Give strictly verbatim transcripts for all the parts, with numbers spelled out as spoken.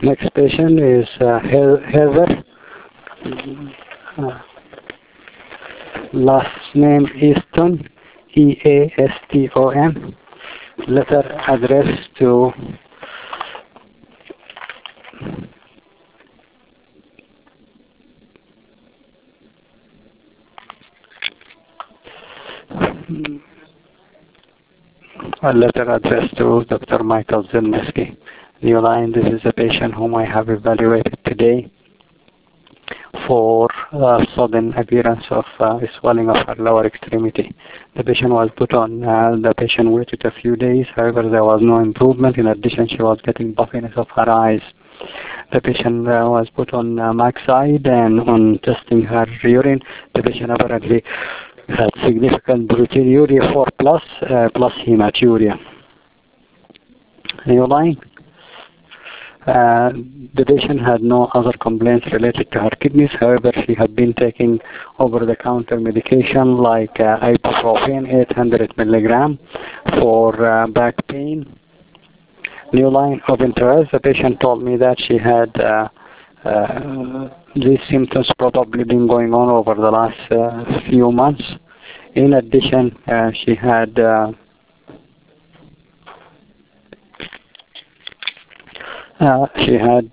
Next patient is uh, Heather. Uh, last name Easton, E A S T O N. Letter addressed to a letter addressed to Doctor Michael Zelensky. New line, this is a patient whom I have evaluated today for uh, sudden appearance of uh, swelling of her lower extremity. The patient was put on, uh, the patient waited a few days, however there was no improvement. In addition, she was getting puffiness of her eyes. The patient uh, was put on uh, Maxide, and on testing her urine, the patient apparently had significant proteinuria four plus, uh, plus hematuria. New line. Uh, the patient had no other complaints related to her kidneys. However, she had been taking over-the-counter medication like uh, ibuprofen eight hundred milligram for uh, back pain. New line of interest. The patient told me that she had uh, uh, these symptoms probably been going on over the last uh, few months. In addition, uh, she had uh, Uh, she had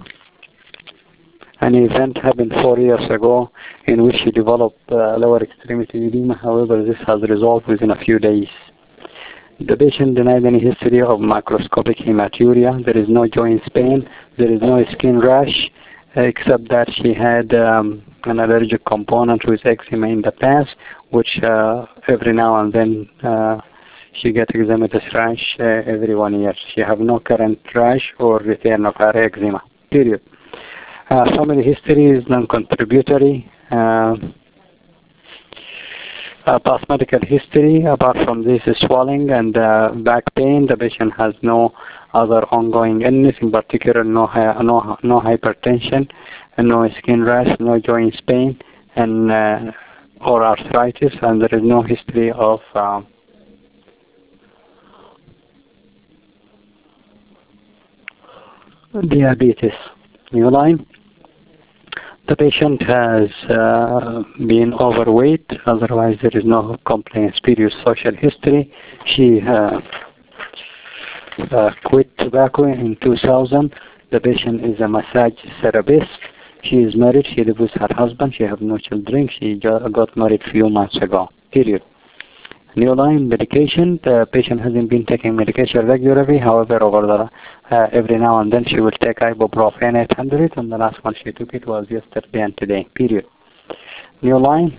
an event happened four years ago in which she developed uh, lower extremity edema. However, this has resolved within a few days. The patient denied any history of macroscopic hematuria. There is no joint pain. There is no skin rash, uh, except that she had um, an allergic component with eczema in the past, which uh, every now and then uh, she gets eczematous rash uh, every one year. She have no current rash or return of her eczema, period. Uh, family history is non-contributory. Uh, uh, past medical history, apart from this swelling and uh, back pain, the patient has no other ongoing illness, in particular no, no, no hypertension, and no skin rash, no joint pain, and uh, or arthritis, and there is no history of uh, diabetes. New line. The patient has uh, been overweight, otherwise there is no complaints. Previous social history. She uh, uh, quit tobacco in two thousand. The patient is a massage therapist. She is married. She lives with her husband. She has no children. She got married a few months ago. Period. New line medication. The patient hasn't been taking medication regularly. However, over the uh, every now and then she will take ibuprofen eight hundred, and the last one she took it was yesterday and today. Period. New line.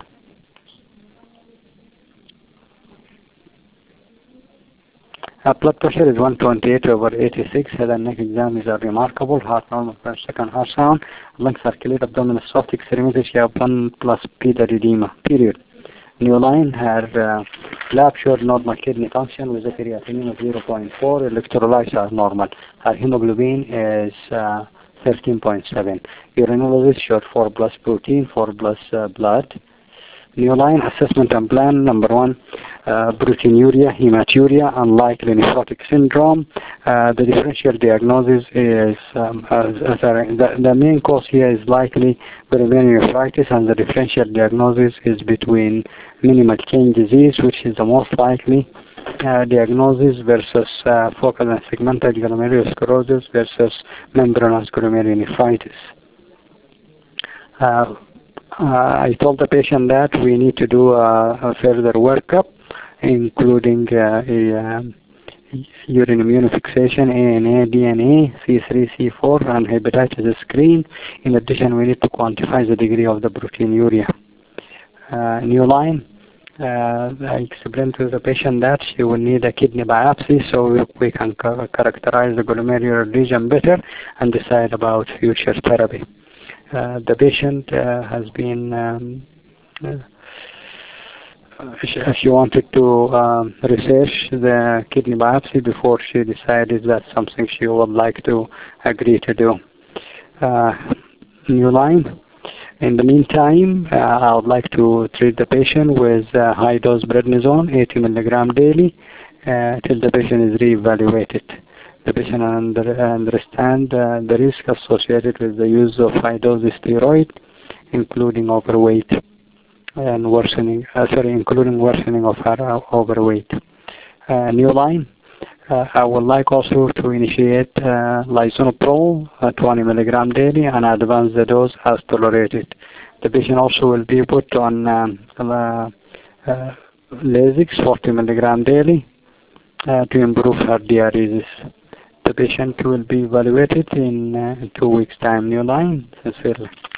Uh, blood pressure is one twenty-eight over eighty-six. Head and neck exam is uh, remarkable. Heart normal per second heart sound. Lung circulate, abdominal soft extremity. She have one plus pidal edema. Period. New line. Her uh, lab showed normal kidney function with a creatinine of zero point four. Electrolytes are normal. Her hemoglobin is uh, thirteen point seven. Urinalysis showed four plus protein, four plus uh, blood. New line assessment and plan. Number one, uh, proteinuria, hematuria, unlikely nephrotic syndrome. Uh, the differential diagnosis is, um, uh, sorry, the, the main cause here is likely glomerulonephritis, and the differential diagnosis is between minimal change disease, which is the most likely uh, diagnosis, versus uh, focal and segmental glomerulosclerosis versus membranous glomerulonephritis. Uh, Uh, I told the patient that we need to do a, a further workup, including uh, a um, urine immunofixation, A N A, D N A, C three, C four, and hepatitis screen. In addition, we need to quantify the degree of the proteinuria. Uh, new line. Uh, I explained to the patient that she will need a kidney biopsy so we, we can ca characterize the glomerular region better and decide about future therapy. Uh, the patient uh, has been, um, uh, she, she wanted to um, research the kidney biopsy before she decided that's something she would like to agree to do. Uh, new line. In the meantime, uh, I would like to treat the patient with uh, high-dose prednisone, eighty milligram daily, uh, till the patient is re-evaluated. The patient under, understand uh, the risk associated with the use of high-dose steroid, including overweight and worsening, uh, sorry, including worsening of her uh, overweight. Uh, new line. Uh, I would like also to initiate uh, lisinopril, uh, twenty milligram daily, and advance the dose as tolerated. The patient also will be put on um, uh, uh, Lasix, forty milligram daily, uh, to improve her diuresis. The patient will be evaluated in uh, two weeks' time. New line, sincerely.